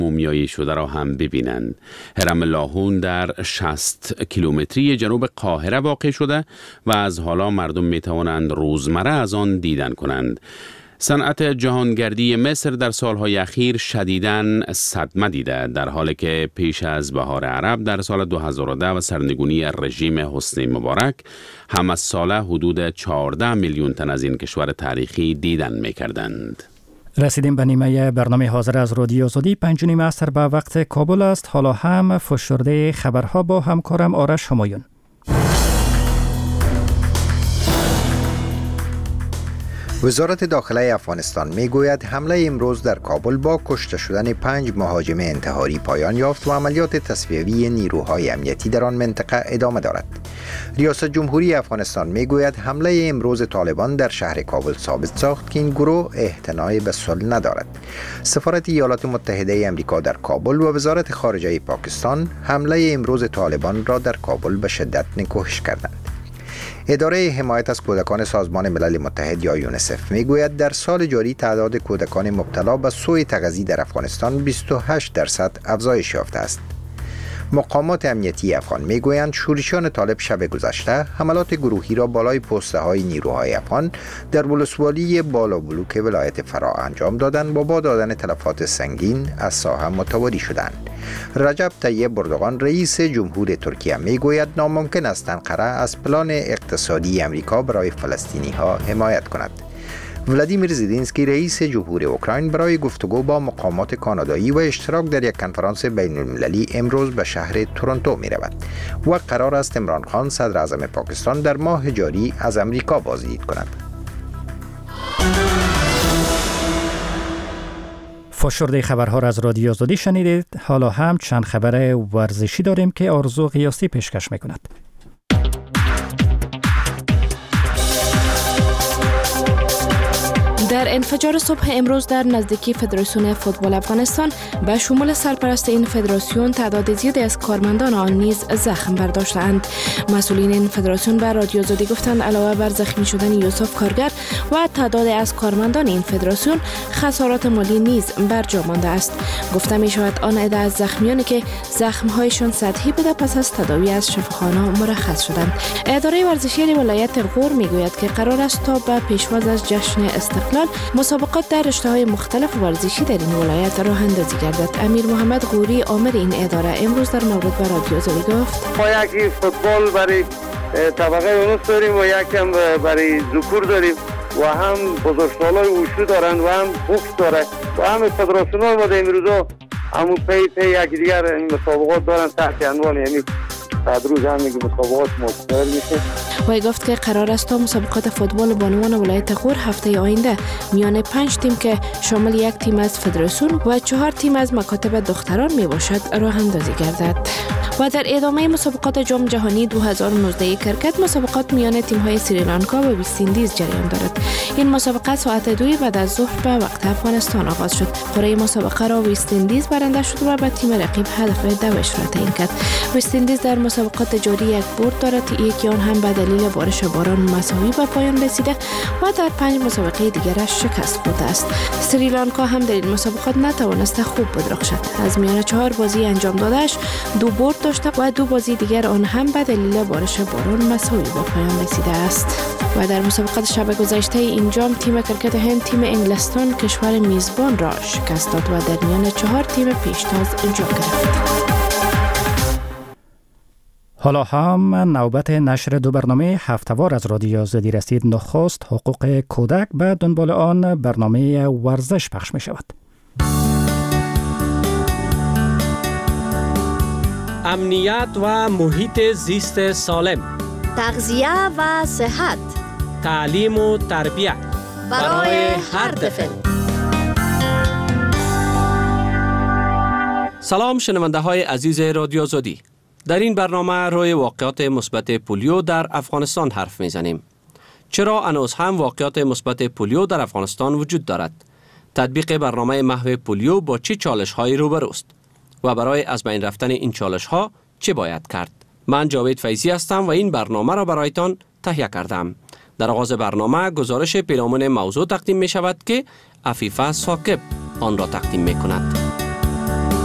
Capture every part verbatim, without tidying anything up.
مومیایی شده را هم ببینند. هرم لاهون در شصت کیلومتری جنوب قاهره واقع شده و از حالا مردم می توانند روزمره از آن دیدن کنند. صنعت جهانگردی مصر در سالهای اخیر شدیداً صدمه دیده، در حالی که پیش از بهار عرب در سال دو هزار و ده و سرنگونی رژیم حسنی مبارک هم از ساله حدود چهارده میلیون تن از این کشور تاریخی دیدن می‌کردند. رسیدیم به نیمه برنامه حاضر از رادیو آزادی. پنج نیم عصر به وقت کابل است. حالا هم فشرده خبرها با همکارم آرش همایون. وزارت داخله افغانستان میگوید حمله امروز در کابل با کشته شدن پنج مهاجم انتحاری پایان یافت و عملیات تصفیه‌ای نیروهای امنیتی در آن منطقه ادامه دارد. ریاست جمهوری افغانستان میگوید حمله امروز طالبان در شهر کابل ثابت ساخت که این گروه اعتنایی به صلح ندارد. سفارت ایالات متحده آمریکا در کابل و وزارت خارجه پاکستان حمله امروز طالبان را در کابل به شدت نکوهش کردند. اداره حمایت از کودکان سازمان ملل متحد یا یونیسف میگوید در سال جاری تعداد کودکان مبتلا به سوء تغذیه در افغانستان بیست و هشت درصد افزایش یافته است. مقامات امنیتی افغان میگویند شورشیان طالب شب گذشته حملات گروهی را بالای پسته های نیروهای افغان در ولسوالی بالا بلوک ولایت فرا انجام دادند و با دادن تلفات سنگین از ساحه متواری شدند. رجب طیب اردوغان رئیس جمهور ترکیه میگوید ناممکن است انقره از پلان اقتصادی امریکا برای فلسطینی ها حمایت کند. ولادیمیر زلنسکی رئیس جمهور اوکراین برای گفتگو با مقامات کانادایی و اشتراک در یک کنفرانس بین المللی امروز به شهر تورنتو می رود و قرار است عمران خان صدر اعظم پاکستان در ماه جاری از امریکا بازدید کند. فشرده خبرها را از رادیو آزادی شنیدید. حالا هم چند خبر ورزشی داریم که آرزو قیاسی پیشکش میکند. در انفجار صبح امروز در نزدیکی فدراسیون فوتبال افغانستان به شمول سرپرست این فدراسیون تعداد زیادی از کارمندان آن نیز زخم برداشتند. مسئولین این فدراسیون به رادیو آزادی گفتند علاوه بر زخمی شدن یوسف کارگر و تعداد از کارمندان این فدراسیون خسارات مالی نیز برجا مانده است. گفته می شود آن عده از زخمیانی که زخم‌هایشان سطحی بوده پس از تداوی از شفاخانه مرخص شدند. اداره ورزشی ولایت غور می گوید که قرار است تا به پیشواز از جشن استقلال مسابقات در رشته‌های مختلف ورزشی در این ولایت راه اندازی گردد. امیر محمد غوری عامل این اداره امروز در مورد با رادیو آزادی گفت ما یکی فوتبال برای طبقه اونوس داریم و یکم برای ذکور داریم و هم بزرگسالای وشو دارن و هم بوکس داره و هم فدراسیون‌ها ما در امروزا همون پی پی یکی دیگر این مسابقات دارن تحت عنوان یعنی بعد روز هم میگه مسابقات مستمر میشه. وی گفت که قرار است تا مسابقات فوتبال بانوان ولایت غور هفته آینده میان پنج تیم که شامل یک تیم از فدراسیون و چهار تیم از مکاتب دختران می باشد راه اندازی گردد. و در ادامه مسابقات جام جهانی دو هزار و نوزده کرکت مسابقات میان تیم‌های سریلانکا و وست اندیز جریان دارد. این مسابقه ساعت دوی بعد از ظهر به وقت افغانستان آغاز شد. قرعه مسابقه را وست اندیز برنده شد و به تیم رقیب هدف دوش را تعیین کرد. وست اندیز در مسابقات جاری یک برد دارد، یکی آن هم به دلیل بارش باران مساوی به پایان رسیده و در پنج مسابقه دیگرش شکست خورده است. سریلانکا هم در این مسابقات نتوانسته خوب بدرخشد. از میان چهار بازی انجام دادهش دو برد داشته و دو بازی دیگر آن هم به دلیل بارش باران مساوی به پایان رسیده است. و در مسابقات شب گذشته اینجام تیم کرکت هند تیم انگلستان کشور میزبان را شکست داد و در میان چهار تیم پیشتاز جا گرفت. حالا هم نوبت نشر دو برنامه هفته‌وار از رادیو آزادی رسید. نخست حقوق کودک، به دنبال آن برنامه ورزش پخش می شود. امنیت و محیط زیست سالم، تغذیه و صحت، تعلیم و تربیت برای هر طفل. سلام شنونده های عزیز رادیو آزادی. در این برنامه روی واقعات مثبت پولیو در افغانستان حرف میزنیم. چرا هنوز هم واقعات مثبت پولیو در افغانستان وجود دارد؟ تطبیق برنامه محو پولیو با چه چالش هایی روبروست؟ و برای از بین رفتن این چالش ها چه باید کرد؟ من جاوید فیضی هستم و این برنامه را برایتان تهیه کردم. در آغاز برنامه گزارش پیرامون موضوع تقدیم می شود که عفیفه ثاقب آن را تقدیم می کند.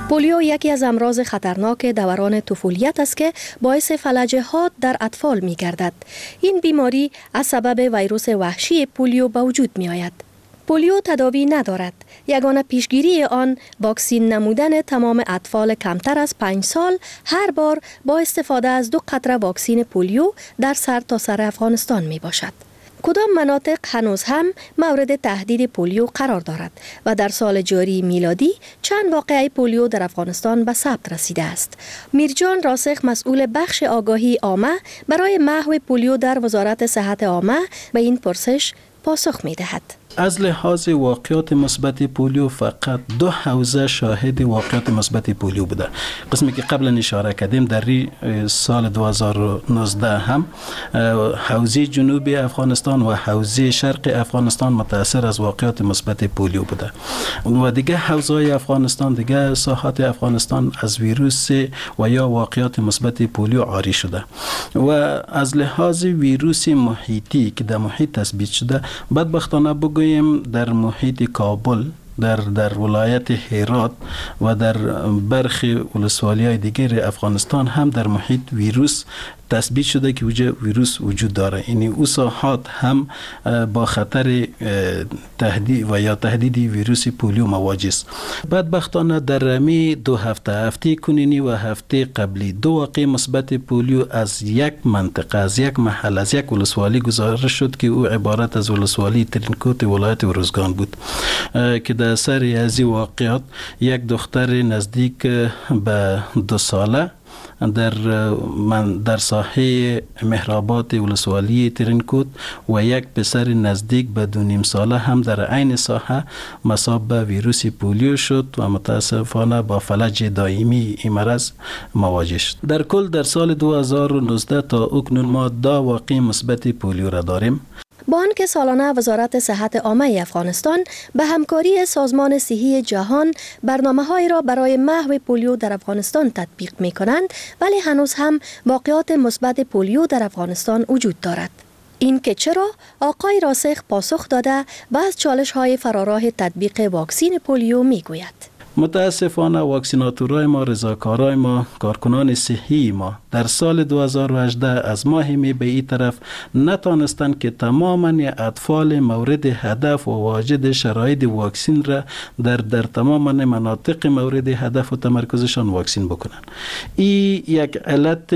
پولیو یکی از امراض خطرناک دوران طفولیت است که باعث فلج حاد در اطفال می گردد. این بیماری از سبب ویروس وحشی پولیو به وجود می آید. پولیو تداوی ندارد. یگانه پیشگیری آن واکسین نمودن تمام اطفال کمتر از پنج سال هر بار با استفاده از دو قطره واکسین پولیو در سر تا سر افغانستان می باشد. کدام مناطق هنوز هم مورد تهدید پولیو قرار دارد و در سال جاری میلادی چند واقعه پولیو در افغانستان به ثبت رسیده است. میرجان راسخ مسئول بخش آگاهی عامه برای محو پولیو در وزارت صحت عامه به این پرسش پاسخ می دهد. از لحاظ واقعات مثبت پولیو فقط دو حوزه شاهد واقعات مثبت پولیو بوده. قسمی که قبلا اشاره کردیم در سال دو هزار و نوزده هم حوزه جنوبی افغانستان و حوزه شرق افغانستان متاثر از واقعات مثبت پولیو بوده و دیگه حوزه‌های افغانستان دیگه ساحات افغانستان از ویروس و یا واقعات مثبت پولیو عاری شده و از لحاظ ویروس محیطی که در محیط تثبیت شده بدبختانه بگوییم در محیط کابل در در ولایت هرات و در برخی ولسوالی‌های دیگر افغانستان هم در محیط ویروس تثبیت شده که ویروس وجود داره. یعنی او ساحات هم با خطر تهدید و یا تهدید ویروس پولیو مواجه است. بدبختانه در رمی دو هفته هفته کنونی و هفته قبلی دو واقعه مثبت پولیو از یک منطقه از یک محل از یک ولسوالی گزارش شد که او عبارت از ولسوالی ترینکوت ولایت ارزگان بود که در اثر از این واقعات یک دختر نزدیک به دو ساله در من در ساحه مهرآباد ولسوالی ترینکوت و یک پسر نزدیک به دو نیم ساله هم در عین ساحه مصاب به ویروس پولیو شد و متاسفانه با فلج دائمی این مرض مواجه شد. در کل در سال دو هزار و نوزده تا اکنون ما دو واقعه مثبت پولیو را داریم. با آنکه سالانه وزارت صحت عامه افغانستان به همکاری سازمان صحی جهان برنامه‌هایی را برای محو پولیو در افغانستان تطبیق می‌کنند، ولی هنوز هم واقعات مثبت پولیو در افغانستان وجود دارد. این که چرا؟ آقای راسخ پاسخ داده و از چالش‌های فراراه تطبیق واکسین پولیو می‌گوید. متاسفانه واکسیناتورای ما، رضاکارای ما، کارکنان صحی ما در سال دو هزار و هجده از ماه می به این طرف نتانستند که تماما اطفال مورد هدف و واجد شرایط واکسین را در در تماما مناطق مورد هدف و تمرکزشان واکسین بکنند. این یک علت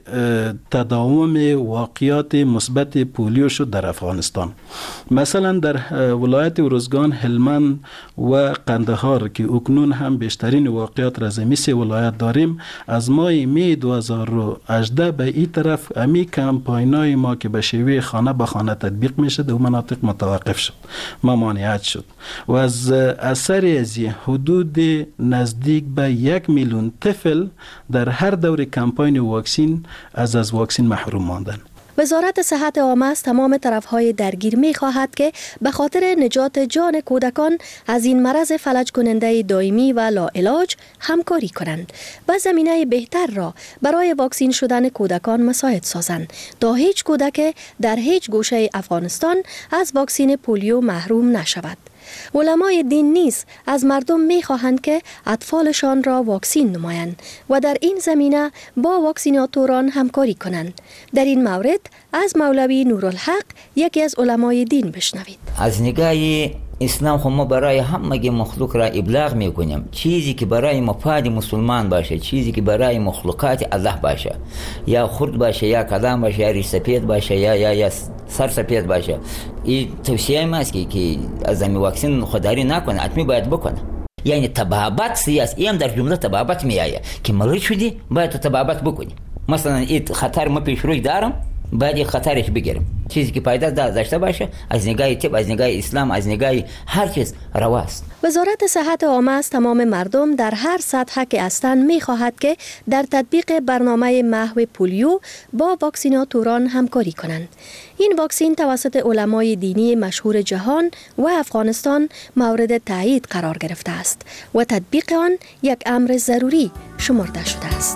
تداوم واقعات مثبت پولیو شد در افغانستان. مثلا در ولایت ارزگان، هلمند و قندهار که اکنون هم بیشترین واقعات را زمین سه ولایت داریم، از ماه می دو هزار و هجده به این طرف امی کمپاینای ما که به شیوه خانه به خانه تطبیق میشه در مناطق متوقف شد، ممانعت شد و از اثر از حدود نزدیک به یک میلیون طفل در هر دور کمپاین واکسین از از واکسین محروم ماندند. وزارت صحت عامه از تمام طرفهای درگیر می خواهد که به خاطر نجات جان کودکان از این مرض فلج کننده دائمی و لاعلاج همکاری کنند و زمینه بهتر را برای واکسین شدن کودکان مساعد سازند تا هیچ کودک در هیچ گوشه افغانستان از واکسین پولیو محروم نشود. علمای دین نیز از مردم می خواهند که اطفالشان را واکسین نمایند و در این زمینه با واکسیناتوران همکاری کنند. در این مورد از مولوی نورالحق یکی از علمای دین بشنوید. از نگاه اسلام خو ما برای همه مخلوق را ابلاغ میکنیم، چیزی که برای مفاد مسلمان باشه، چیزی که برای مخلوقات الله باشه، یا خرد باشه یا کلام باشه یا ریش سفید باشه یا یا یا سر سفید باشه، این توصیه ماست که که از این واکسن خودداری نکنه، حتمی باید بکنه. یعنی تبابت سیاسی هم در جمله تبابت میایه که مریض شدی باید تبابت بکنی. مثلا این خطر ما پیش روی دارم، باید خطرش بگیریم. چیزی که پایدار داشته باشه از نگاه طب، از نگاه اسلام، از نگاه هر چیز رواست. وزارت صحت عامه از تمام مردم در هر سطح که هستند می‌خواهد که در تطبیق برنامه محو پولیو با واکسیناتوران همکاری کنند. این واکسین توسط علمای دینی مشهور جهان و افغانستان مورد تایید قرار گرفته است و تطبیق آن یک امر ضروری شمرده شده است.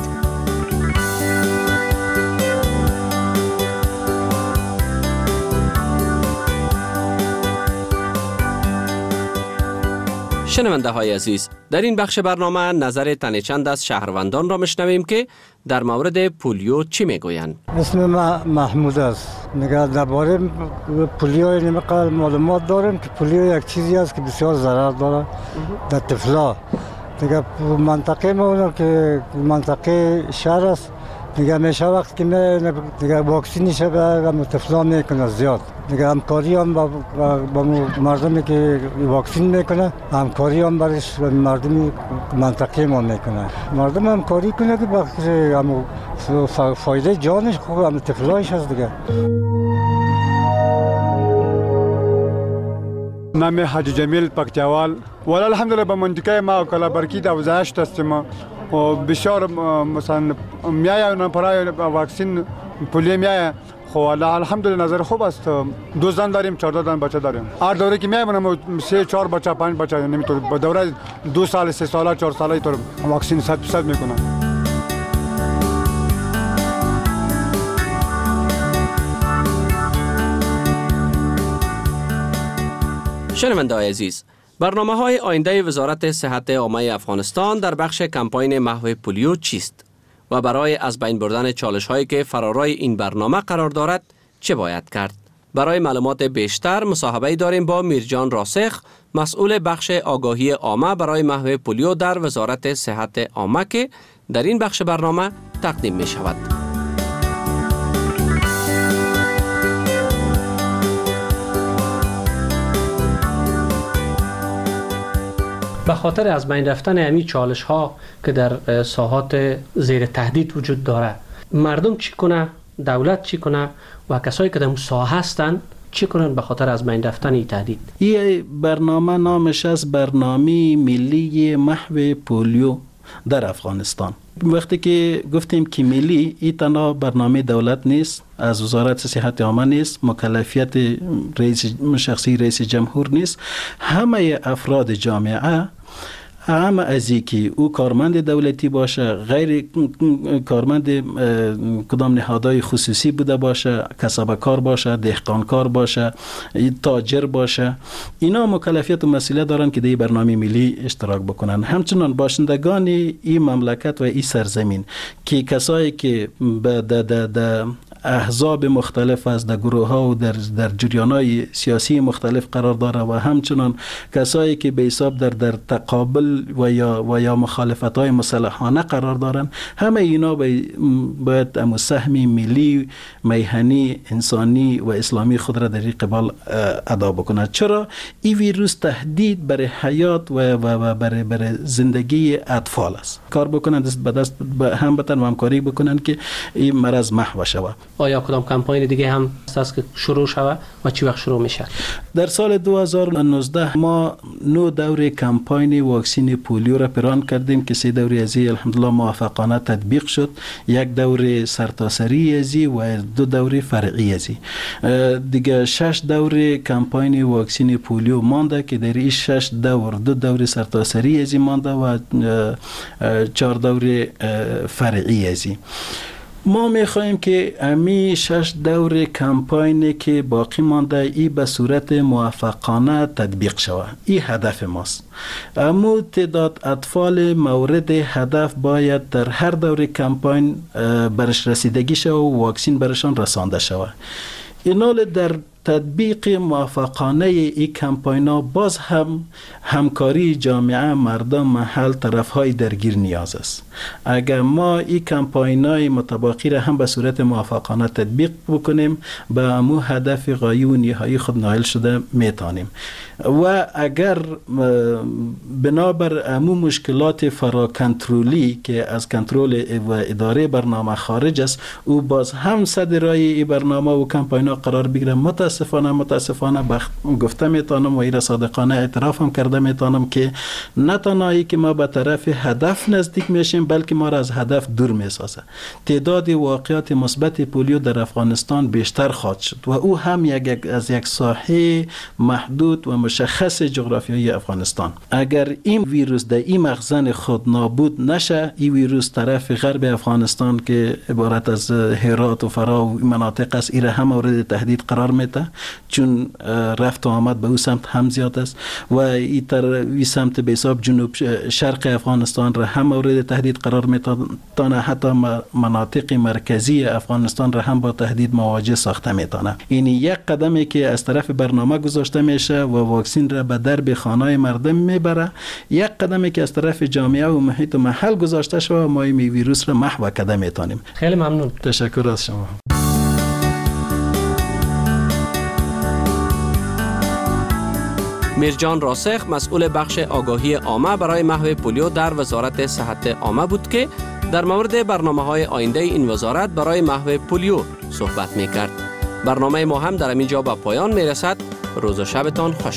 شنونده های عزیز، در این بخش برنامه نظر تن چند از شهروندان را میشنویم که در مورد پولیو چی میگویند. اسم محمود است. میگه درباره پولیو این مقدار معلومات داریم که پولیو یک چیزی است که بسیار ضرر داره در طفلا. دیگه منطقه ما که منطقه شهر است، دیگه همیشه وقت که می دیگه واکسینش به طفلا میکنه زیاد. دیگه همکاری هم با, با مردمی که واکسین میکنه، همکاری هم برش مردمی منطقه ما میکنه. مردم همکاری کنه که بخش هم فایده جانش خوب هم طفلایش هست دیگه. نام حاجی جمیل پکتیوال. ولی الحمدلله به منطقه ما کلا برکی دا وزایش هستیم و بسیار مثلا میای نفرای واکسین پولیو میای. خب الحمدلله نظر خوب است. دو زن داریم، چهارده دن بچه داریم. هر دوره که میایم سه چهار بچه پنج بچه نمیتونه با دوره دو سال سه ساله چهار ساله اینطور واکسین صد درصد میکنن. شنونده های عزیز، برنامه های آینده وزارت صحت عامه افغانستان در بخش کمپاین محو پولیو چیست و برای از بین بردن چالش هایی که فرارای این برنامه قرار دارد چه باید کرد؟ برای معلومات بیشتر مصاحبه داریم با میرجان راسخ، مسئول بخش آگاهی عامه برای محو پولیو در وزارت صحت عامه که در این بخش برنامه تقدیم می شود. به خاطر از بین رفتن امی چالش ها که در ساحات زیر تهدید وجود داره، مردم چی کنه، دولت چی کنه و کسایی که در اون ساحه هستن چی کنن به خاطر از بین رفتن این تهدید؟ این برنامه نامش از برنامه ملی محو پولیو در افغانستان. وقتی که گفتیم که ملی، این تنها برنامه دولت نیست، از وزارت صحت عامه نیست، مکلفیت رئیس شخصی رئیس جمهور نیست، همه افراد جامعه، همه از اینکه او کارمند دولتی باشه، غیر کارمند کدام نهادهای خصوصی بوده باشه، کسبکار باشه، دهقانکار باشه، تاجر باشه، اینا مکلفیت و مسئولیت دارن که در برنامه ملی اشتراک بکنن. همچنان باشندگان این مملکت و این سرزمین که کسایی که در احزاب مختلف از در گروه ها و در, در جریان های سیاسی مختلف قرار داره و همچنان کسایی که به حساب در, در تقابل و یا, و یا مخالفت های مسلحانه قرار دارن، همه اینا باید امو سهم ملی، میهنی، انسانی و اسلامی خود را در این قبال ادا بکنند. چرا؟ این ویروس تهدید برای حیات و, و, و برای, برای زندگی اطفال است. کار بکنند دست به دست هم بتن و همکاری بکنند که این مرض محو شود. آیا کدام کمپاین دیگه هم است که شروع شود و چی وقت شروع میشه؟ در سال دو هزار و نوزده ما نو دوره کمپاین واکسین پولیو را پیران کردیم که سه دوره ازی الحمدلله موفقانه تطبیق شد. یک دوره سرتاسری ازی و دو دوره فرعی ازی. دیگه شش دوره کمپاین واکسین پولیو مانده که در این شش دور دو دوره سرتاسری ازی مانده و چهار دوره فرعی ازی. ما میخواهیم که امی شش دور کمپاینی که باقی مانده ای به صورت موفقانه تطبیق شود. این هدف ماست. اما تعداد اطفال مورد هدف باید در هر دور کمپاین برش رسیدگی شود و واکسین برشان رسانده شود. اینال در تطبیق موفقانه این کمپاینا باز هم همکاری جامعه، مردم، محل، طرفهای درگیر نیاز است. اگر ما این کمپاینای متباقی را هم به صورت موفقانه تطبیق بکنیم به امو هدف غایی و نهایی خود نائل شده میتانیم. و اگر بنابر امو مشکلات فرا کنترلی که از کنترل و اداره برنامه خارج است، او باز هم صد رای این برنامه و کمپاینا قرار بگیره، متاسفانه متاسفانه بخت گفته میتونم و این صادقانه اعتراف هم کرده میتونم که نه تنهایی که ما به طرف هدف نزدیک میشیم بلکه ما را از هدف دور میسازه. تعداد واقعات مثبت پولیو در افغانستان بیشتر خواهد شد و او هم یک از یک ساحه محدود و مشخص جغرافیایی افغانستان. اگر این ویروس در این مخزن خود نابود نشه، این ویروس طرف غرب افغانستان که عبارت از هرات و فرا و مناطق است، ایره هم مورد تهدید قرار میده میشه، چون رفت و آمد به او سمت هم زیاد است و این تر وی سمت به حساب جنوب شرق افغانستان را هم مورد تهدید قرار میتونه، حتی مناطق مرکزی افغانستان را هم با تهدید مواجه ساخته میتونه. این یک قدمی که از طرف برنامه گذاشته میشه و واکسین را به درب خانه مردم میبره، یک قدمی که از طرف جامعه و محیط و محل گذاشته شده و ما این ویروس را محو کرده میتونیم. خیلی ممنون. تشکر از شما. میرجان راسخ مسئول بخش آگاهی عامه برای محو پولیو در وزارت صحت عامه بود که در مورد برنامه‌های آینده این وزارت برای محو پولیو صحبت می‌کرد. برنامه ما هم در اینجا به پایان میرسد. روز و شبتان خوش.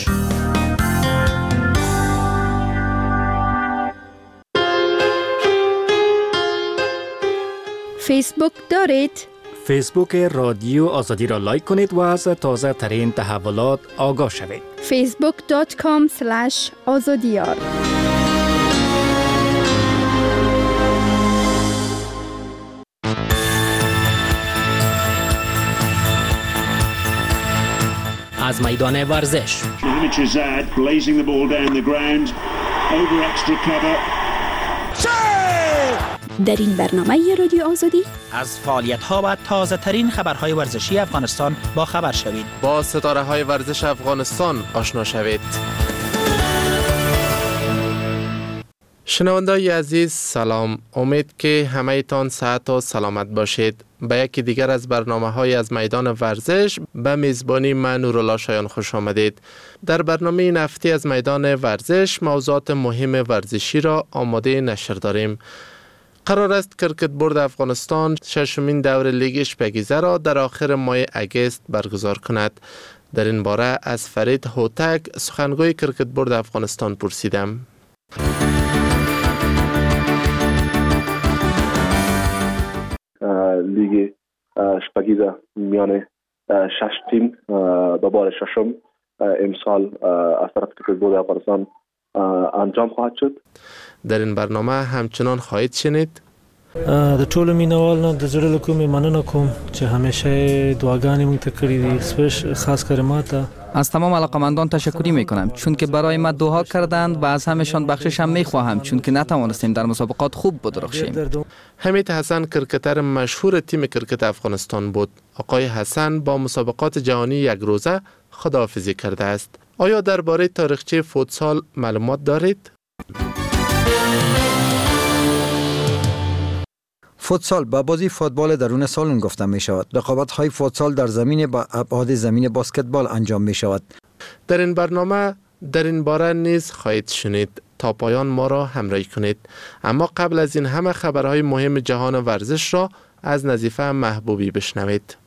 فیسبوک دارید؟ فیسبوک رادیو آزادی را لایک کنید و از تازه ترین تحولات آگاه شوید. فیسبوک دات کام اسلش آزادیار. از میدان ورزش. در این برنامه رادیو آزادی از فعالیت‌ها و تازه ترین خبرهای ورزشی افغانستان با خبر شوید. با ستاره های ورزش افغانستان آشنا شوید. شنونده‌های عزیز سلام، امید که همه تان صحت و سلامت باشید. به یکی دیگر از برنامه‌های از میدان ورزش به میزبانی من نورالله شایان خوش آمدید. در برنامه این هفته از میدان ورزش موضوعات مهم ورزشی را آماده نشر داریم. قرار است کرکت بورد افغانستان ششمین دور لیگ شپگیزه را در آخر ماه اگست برگزار کند. در این باره از فرید هوتک سخنگوی کرکت بورد افغانستان پرسیدم. لیگ شپگیزه میان شش تیم به بار ششم امسال از طرف کرکت بورد افغانستان انجام خواهد شد. در این برنامه همچنان خواهید شنید د ټولو مینوالو د زړه له کومې مننه کوم چې همیشه دعاګانې موږ ته کړې دي، سپیش خاص کر ما ته. از تمام علاقمندان تشکری میکنم چون که برای ما دعا کردند و از همشان بخشش هم میخواهم چون که نتوانستیم در مسابقات خوب بدرخشیم. حمید حسن کرکتر مشهور تیم کرکت افغانستان بود. آقای حسن با مسابقات جهانی یک روزه خداحافظی کرده است. آیا درباره تاریخچه فوتسال معلومات دارید؟ فوتسال به بازی فوتبال درون سالن گفته می شود. رقابت های فوتسال در زمین با ابعاد زمین بسکتبال انجام می شود. در این برنامه در این باره نیز خواهید شنید. تا پایان ما را همراهی کنید. اما قبل از این همه خبرهای مهم جهان ورزش را از نظیفه محبوبی بشنوید.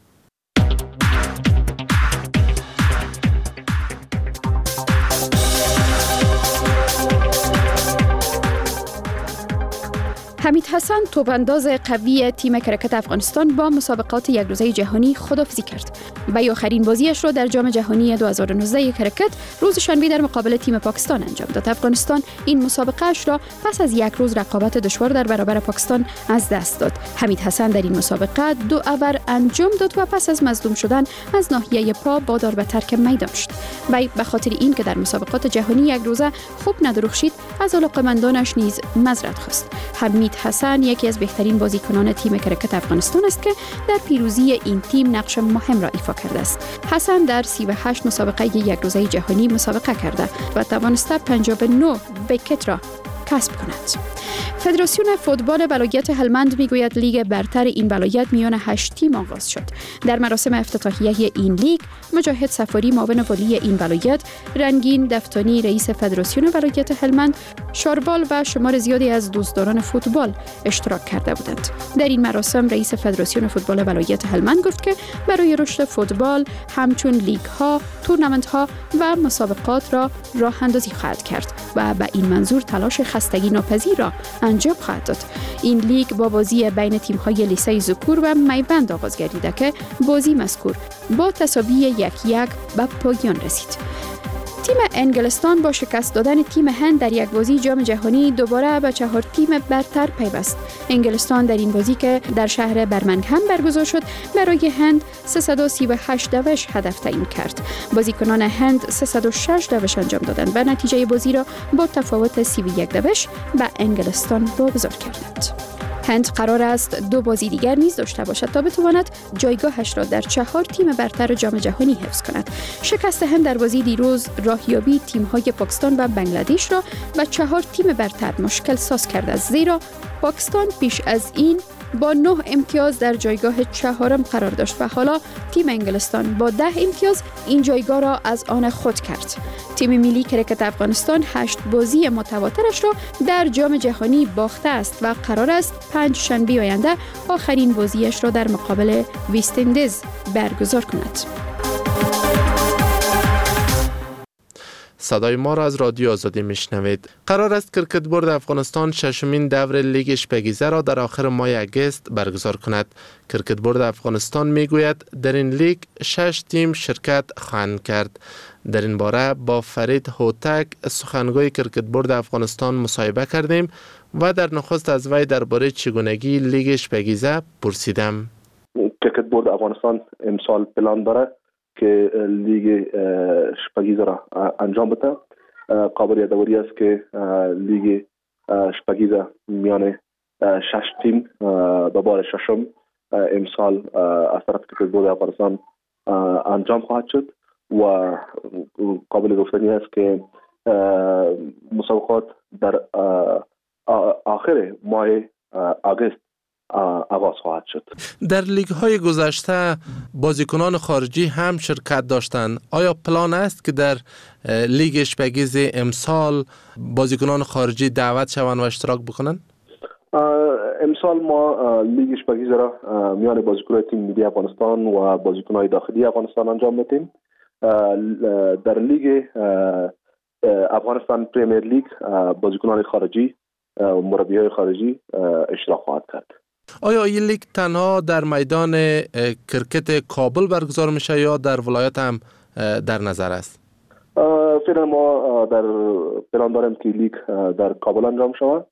حمید حسن توپانداز قوی تیم کرکت افغانستان با مسابقات یک روزه جهانی خداحافظی کرد. به آخرین بازیش را در جام جهانی دو هزار و نوزده کرکت روز شنبه در مقابل تیم پاکستان انجام داد. افغانستان این مسابقه اش را پس از یک روز رقابت دشوار در برابر پاکستان از دست داد. حمید حسن در این مسابقه دو اوور انجام داد و پس از مصدوم شدن از ناحیه پا وادار به ترک میدان شد. وی به خاطر این که در مسابقات جهانی یک روزه خوب ندرخشید از علاقمندانش نیز معذرت خواست. حمید حسن یکی از بهترین بازیکنان تیم کرکت افغانستان است که در پیروزی این تیم نقش مهم را ایفا کرده است. حسن در سی و هشت مسابقه یک روزه جهانی مسابقه کرده و توانسته پنجاه و نه ویکت را کسب کند. فدراسیون فوتبال ولایت هلمند میگوید لیگ برتر این ولایت میان هشت تیم آغاز شد. در مراسم افتتاحیه این لیگ مجاهد سفاری معاون والی این ولایت، رنگین دفتانی رئیس فدراسیون ولایت هلمند، شاربال و شمار زیادی از دوستداران فوتبال اشتراک کرده بودند. در این مراسم رئیس فدراسیون فوتبال ولایت هلمند گفت که برای رشد فوتبال همچون لیگ ها، تورنمنت ها و مسابقات را راه اندازی خواهد کرد و به این منظور تلاش خستگی ناپذیر را انجام خواهد داد. این لیگ با بازی بین تیم‌های لیسه ذکور و میبند آغاز گردیده که بازی مذکور با تساوی یک یک به پایان رسید. تیم انگلستان با شکست دادن تیم هند در یک بازی جام جهانی دوباره به چهار تیم برتر پیوست. انگلستان در این بازی که در شهر برمنگهم برگزار شد برای هند سیصد و سی و هشت دوش هدف تعیین کرد. بازیکنان هند سیصد و شش دوش انجام دادند و نتیجه بازی را با تفاوت سی و یک دوش به انگلستان واگذار کردند. هند قرار است دو بازی دیگر نیز داشته باشد تا بتواند جایگاهش را در چهار تیم برتر جام جهانی حفظ کند. شکست هند در بازی دیروز راهیابی تیم‌های پاکستان و بنگلادش را به چهار تیم برتر مشکل ساز کرده است، زیرا پاکستان پیش از این با نه امتیاز در جایگاه چهارم قرار داشت و حالا تیم انگلستان با ده امتیاز این جایگاه را از آن خود کرد. تیم ملی کرکت افغانستان هشت بازی متواترش را در جام جهانی باخته است و قرار است پنج شنبه آینده آخرین بازیش را در مقابل وست اندیز برگزار کند. صدای ما را از رادیو آزادی میشنوید. قرار است کرکت بورد افغانستان ششمین دور لیگ اشپگیزه را در آخر ماه اگست برگزار کند. کرکت بورد افغانستان میگوید در این لیگ شش تیم شرکت خواهند کرد. در این باره با فرید هوتک سخنگوی کرکت بورد افغانستان مصاحبه کردیم و در نخست از وی درباره چگونگی لیگ اشپگیزه پرسیدم. کرکت بورد افغانستان امسال پلان داره که لیگ شپگیزه را انجام بده. قابل یادآوری است که لیگ شپگیزه میان شش تیم به بار ششم امسال از طرف کرکت بورد افغانستان انجام خواهد شد و قابل گفتنی است که مسابقات در آخر ماه آگوست آغاز خواهد شد. در لیگ های گذشته بازیکنان خارجی هم شرکت داشتند. آیا پلان است که در لیگ اشپگیز امسال بازیکنان خارجی دعوت شوند و اشتراک بکنند؟ امسال ما لیگ اشپگیز را میان بازیکنان تیم ملی افغانستان و بازیکنان داخلی افغانستان انجام میدیم. در لیگ افغانستان پریمیر لیگ بازیکنان خارجی و مربی‌های خارجی اشتراک خواهد کرد. آیا این لیگ تنها در میدان کرکت کابل برگزار میشه یا در ولایت هم در نظر است؟ فعلا ما در پلان داریم که لیگ در کابل انجام شود.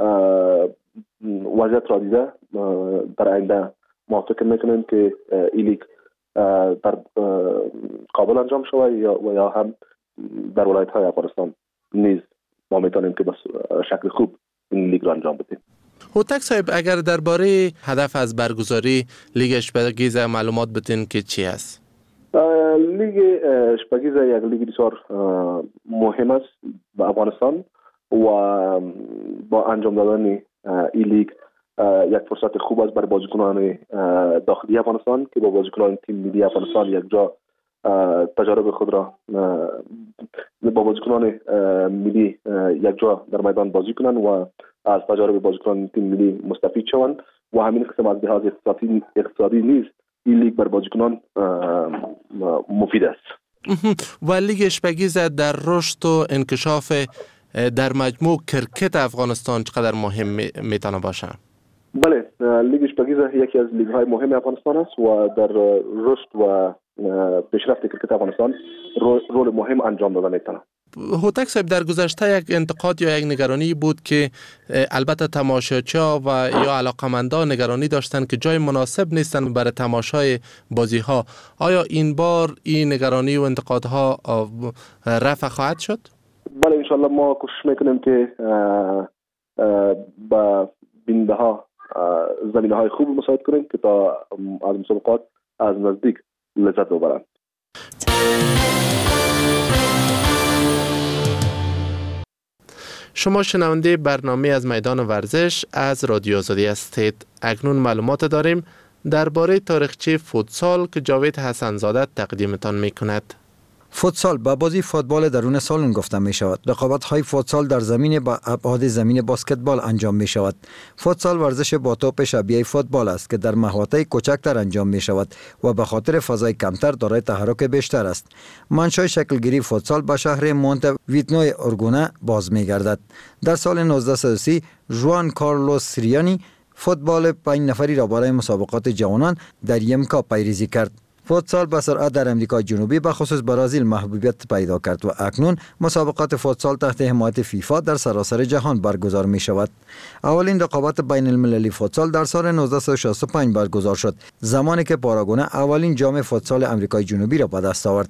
وضعیت را دیده در آینده ما فکر میکنیم که این لیگ در کابل انجام شود یا و یا هم در ولایت های افغانستان نیز ما میتونیم که به شکل خوب این لیگ را انجام بدیم. هوتک صاحب، اگر درباره هدف از برگزاری لیگ اشپگیزه معلومات بدین که چی است؟ لیگ اشپگیزه یک لیگ بسیار مهم است به افغانستان و با انجام دادن این لیگ یک فرصت خوب است برای بازیکنان داخلی افغانستان که با بازیکنان تیم ملی افغانستان یک جا تجارب خود را با بازیکنان ملی یک جا در میدان بازی کنند و از تجارب بازیکنان تیم ملی مستفید شوند و همین قسم از لحاظ اقتصادی اقتصادی نیز این لیگ بر بازیکنان مفید است. و لیگ اشپگیزه در رشد و انکشاف در مجموع کرکت افغانستان چقدر مهم میتونه باشه؟ بله، لیگ اشپگیزه یکی از لیگ های مهم افغانستان است و در رشد و پیشرفت کرکت افغانستان رول مهم انجام داده میتونه. هوتک صاحب، در گذشته یک انتقاد یا یک نگرانی بود که البته تماشاچی‌ها و یا علاقمندان نگرانی داشتند که جای مناسب نیستن برای تماشای بازی‌ها. آیا این بار این نگرانی و انتقادها رفع خواهد شد؟ بله، انشالله ما کوشش میکنیم که با بیننده ها زمینه های خوب مساعد کنیم که تا از مسابقات از نزدیک لذت ببرند. شما شنونده برنامه از میدان ورزش از رادیو آزادی هستید. اکنون معلومات داریم درباره تاریخچه فوتسال که جاوید حسنزاده تقدیمتان میکند. فوتسال به بازی فوتبال درون سالن گفته می شود. رقابت های فوتسال در زمین با ابعاد زمین بسکتبال انجام می شود. فوتسال ورزش با توپ شبیه فوتبال است که در محوطه کوچکتر انجام می شود و به خاطر فضای کمتر دارای تحرک بیشتر است. منشأ شکلگیری فوتسال به شهر مونتویدنو اورگونه باز می گردد. در سال نوزده و سی ژوان کارلوس سریانی فوتبال پنج نفری را برای مسابقات جوانان در یمکا پیریزی کرد. فوتسال به سرعت در امریکای جنوبی به خصوص برزیل محبوبیت پیدا کرد و اکنون مسابقات فوتسال تحت حمایت فیفا در سراسر جهان برگزار می شود. اولین رقابت بین المللی فوتسال در سال نوزده و شصت و پنج برگزار شد، زمانی که پاراگونه اولین جام فوتسال امریکای جنوبی را به دست آورد.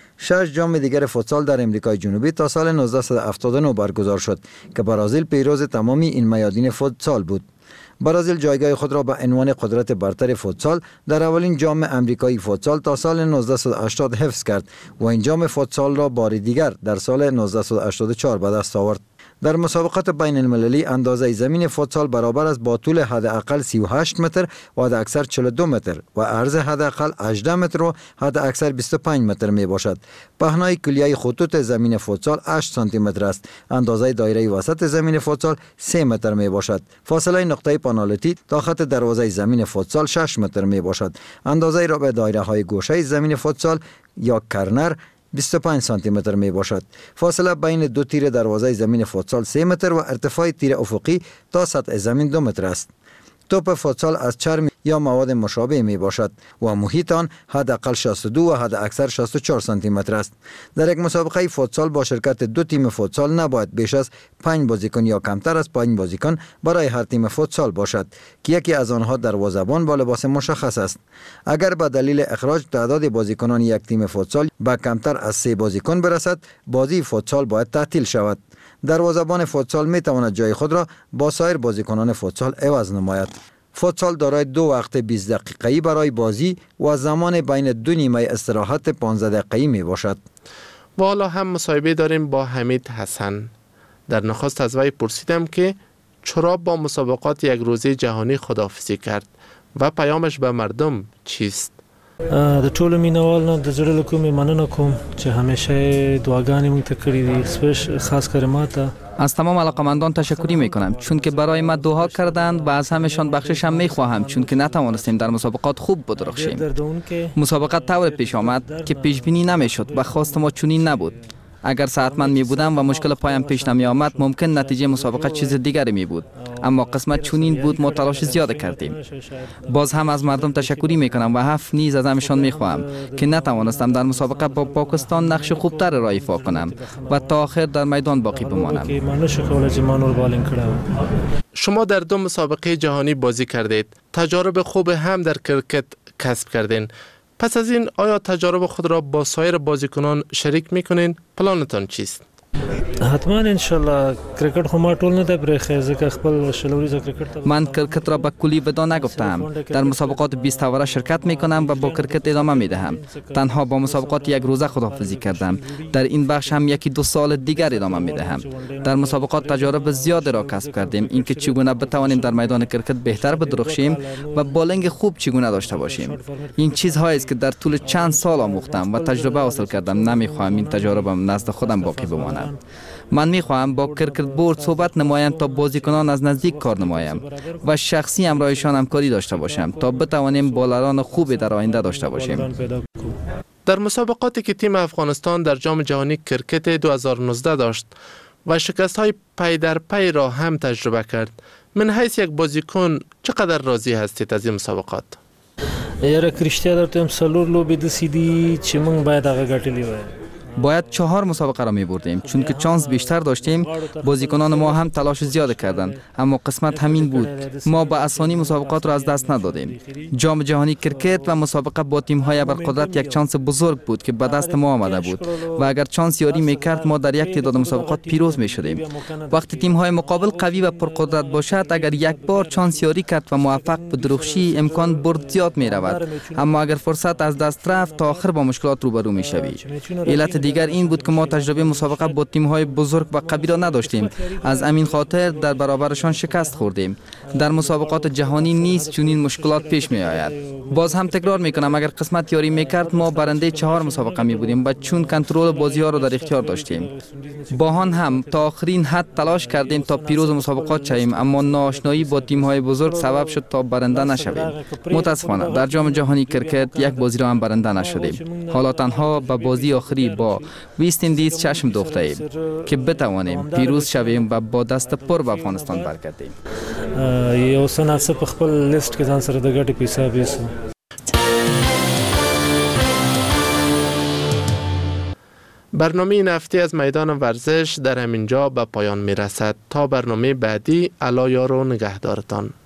شش جام دیگر فوتسال در امریکای جنوبی تا سال نوزده و هفتاد و نه برگزار شد که برزیل پیروز تمامی این میادین فوتسال بود. برزیل جایگاه خود را به عنوان قدرت برتر فوتسال در اولین جام امریکایی فوتسال تا سال نوزده و هشتاد حفظ کرد و این جام فوتسال را بار دیگر در سال نوزده و هشتاد و چهار به دست آورد. در مسابقات بین المللی اندازه زمین فوتسال برابر است با طول حداقل سی و هشت متر و حد اکثر چهل و دو متر و عرض حداقل هجده متر و حد اکثر بیست و پنج متر می باشد. پهنای کلیه خطوط زمین فوتسال هشت سانتی متر است. اندازه دایره وسط زمین فوتسال سه متر می باشد. فاصله نقطه پنالتی تا خط دروازه زمین فوتسال شش متر می باشد. اندازه ربع دایره های گوشه زمین فوتسال یا کرنر بیست و پنج سانتی متر می باشد. فاصله بین دو تیر دروازه زمین فوتسال سه متر و ارتفاع تیر افقی تا سطح زمین دو متر است. توپ فوتسال از چرم یا مواد مشابه می باشد و محیط آن حداقل شصت و دو و حد اکثر شصت و چهار سانتی متر است. در یک مسابقه فوتسال با شرکت دو تیم فوتسال نباید بیش از پنج بازیکن یا کمتر از پنج بازیکن برای هر تیم فوتسال باشد که یکی از آنها دروازه‌بان با لباس مشخص است. اگر به دلیل اخراج تعداد بازیکنان یک تیم فوتسال به کمتر از سه بازیکن برسد، بازی فوتسال باید تعطیل شود. دروازه‌بان فوتسال می تواند جای خود را با سایر بازیکنان فوتسال عوض نماید. فوتسال دارای دو وقت بیست دقیقه‌ای برای بازی و زمان بین دو نیمه استراحت پانزده دقیقه‌ای می باشد. و حالا هم مصاحبه داریم با حمید حسن. در نخست از وی پرسیدم که چرا با مسابقات یک روزه جهانی خداحافظی کرد و پیامش به مردم چیست؟ د ټولو مینوالو د زړه له کومې مننه کوم چې همیشه دعاګانې موږ ته کړې دي، سپیش خاص کر ما ته. از تمام علاقمندان تشکری می کنم چون که برای ما دعا کردند و از همشان بخشش هم می خواهم چون که نتوانستیم در مسابقات خوب بدرخشیم. مسابقات طور پیش آمد که پیش بینی نمی شد و خواست ما چنین نبود. اگر صحتمند می بودم و مشکل پایم پیش نمی آمد ممکن نتیجه مسابقه چیز دیگری می بود، اما قسمت چنین بود ما تلاش زیاد کردیم. باز هم از مردم تشکری می کنم و هفت نیز از همشان می خواهم که نتوانستم در مسابقه با پاکستان نقش خوبتر را ایفا کنم و تا آخر در میدان باقی بمانم. شما در دو مسابقه جهانی بازی کردید، تجارب خوب هم در کرکت کسب کردین. پس از این آیا تجارب خود را با سایر بازیکنان شریک میکنین؟ پلانتان چیست؟ حتما انشالله کرکت خو ما ټول نه ده برخه ځکه خپل شلوریزه کرکت. من کرکت را به کلی ودا نگفتم. در مسابقات بیست اوره شرکت میکنم و با کرکت ادامه میدهم. تنها با مسابقات یک روزه خداحافظی کردم. در این بخش هم یکی دو سال دیگر ادامه میدهم. در مسابقات تجارب زیاد را کسب کردیم، اینکه چگونه بتوانیم در میدان کرکت بهتر بدرخشیم و بالنگ خوب چگونه داشته باشیم. این چیزهایی است که در طول چند سال آموختم و تجربه حاصل کردم. نمیخواهم این تجربم نزد خودم باقی بماند. من میخواهم با کرکت بورد صحبت نمایم تا بازیکنان از نزدیک کار نمایم و شخصی همراهشان همکاری داشته باشم تا بتوانیم بالران خوبی در آینده داشته باشیم. در مسابقاتی که تیم افغانستان در جام جهانی کرکت دو هزار و نوزده داشت و شکست های پی در پی را هم تجربه کرد، من حیث یک بازیکن چقدر راضی هستید از این مسابقات؟ یاره کرشتیا درتم سلور لوبی دسی دی چې موږ باید هغه ګټلې وای. باید چهار مسابقه را می بردیم چون که چانس بیشتر داشتیم. بازیکنان ما هم تلاش زیاد کردند اما قسمت همین بود. ما با آسانی مسابقات را از دست ندادیم. جام جهانی کرکت و مسابقه با تیم های ابرقدرت یک چانس بزرگ بود که به دست ما آمده بود و اگر چانس یاری میکرد ما در یک تعداد مسابقات پیروز می شدیم. وقتی تیم های مقابل قوی و پرقدرت باشد، اگر یک بار چانس یاری کرد و موفق بدرخشی امکان برد زیاد می رود، اما اگر فرصت از دست رفت تا آخر با مشکلات روبرو می شوی. علت دیگر این بود که ما تجربه مسابقه با تیم‌های بزرگ و قوی را نداشتیم. از همین خاطر در برابرشان شکست خوردیم. در مسابقات جهانی نیز چنین مشکلات پیش می آید. باز هم تکرار می کنم، اگر قسمت یاری می کرد ما برنده چهار مسابقه می بودیم و چون کنترل بازی ها را در اختیار داشتیم. با آن هم تا آخرین حد تلاش کردیم تا پیروز مسابقات شویم، اما ناآشنایی با تیم‌های بزرگ سبب شد تا برنده نشویم. متاسفانه در جام جهانی کرکت یک بازی را هم برنده نشدیم. حالا تنها به بازی آخری با ویست اندیز چشم دوخته ایم که بتوانیم پیروز شویم و با دست پر به افغانستان برگردیم. یو سناسه په خپل لیست کې ځان سره د ګټې په حساب یې برنامه این هفته از میدان ورزش در همینجا به پایان می رسد. تا برنامه بعدی، الا یار و نگهدارتان.